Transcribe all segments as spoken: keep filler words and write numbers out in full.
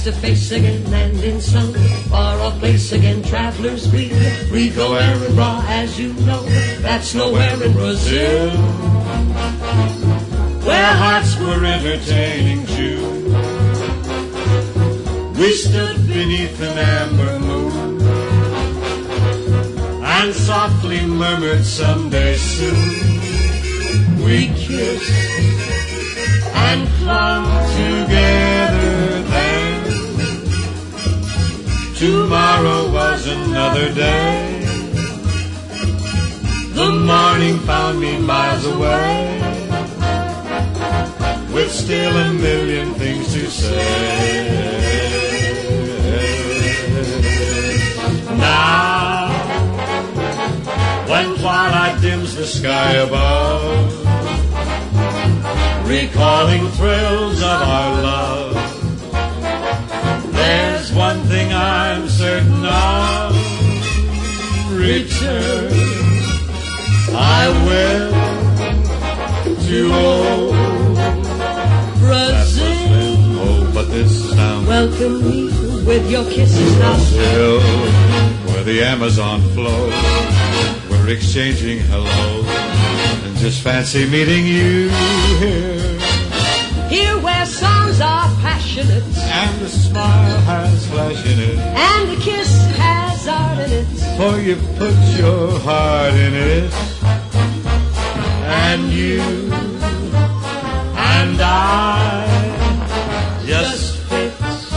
to face again, and in some far-off place again, travelers we Rico and Ra, as you know, that's nowhere in Brazil, where hearts were entertaining June. We stood beneath an amber moon and softly murmured someday soon. We kissed and clung together then. Tomorrow was another day. The morning found me miles away, with still a million things to say. Now, when twilight dims the sky above, recalling thrills of our love, there's one thing I'm certain of: return I will to old Brazil. Oh, but this town, welcome me with your kisses now. Brazil, where the Amazon flows, we're exchanging hellos, and just fancy meeting you here. Here where songs are passionate, and the smile has flesh in it, and the kiss has art in it, for you put your heart in it. And you and I just fit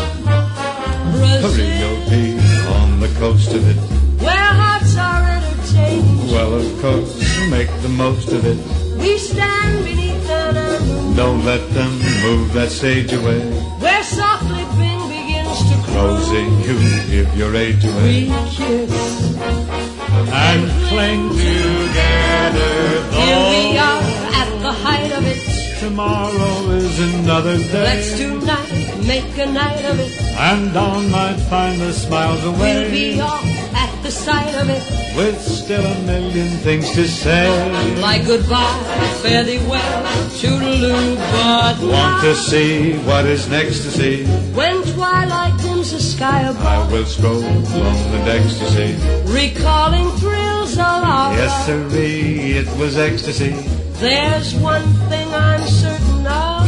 Brazil, Rio on the coast of it, where hearts are entertaining. Well, of course, make the most of it. We stand beneath an moon. Don't let them move that stage away, where softly Bing begins to closing you give your age away. We kiss and cling together. Here we are at the height of it. Tomorrow is another day. Let's tonight make a night of it, and dawn might find the smiles away. We'll be off at the sight of it, with still a million things to say. Like goodbye, fare thee well, toodaloo, but want to see what is next to see. When twilight dims the sky above, I will stroll along the decks to see, recalling thrills of our yes, sirree, it was ecstasy. There's one thing I'm certain of: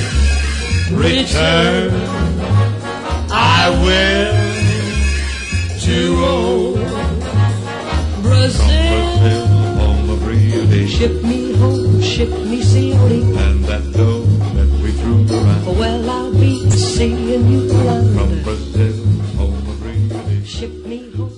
return I will to old Brazil. From Brazil, home of Rio. Ship me home, ship me seaweed, and that dough that we threw around. Well, I'll be seeing you around. From Brazil, home of Rio. Ship me home.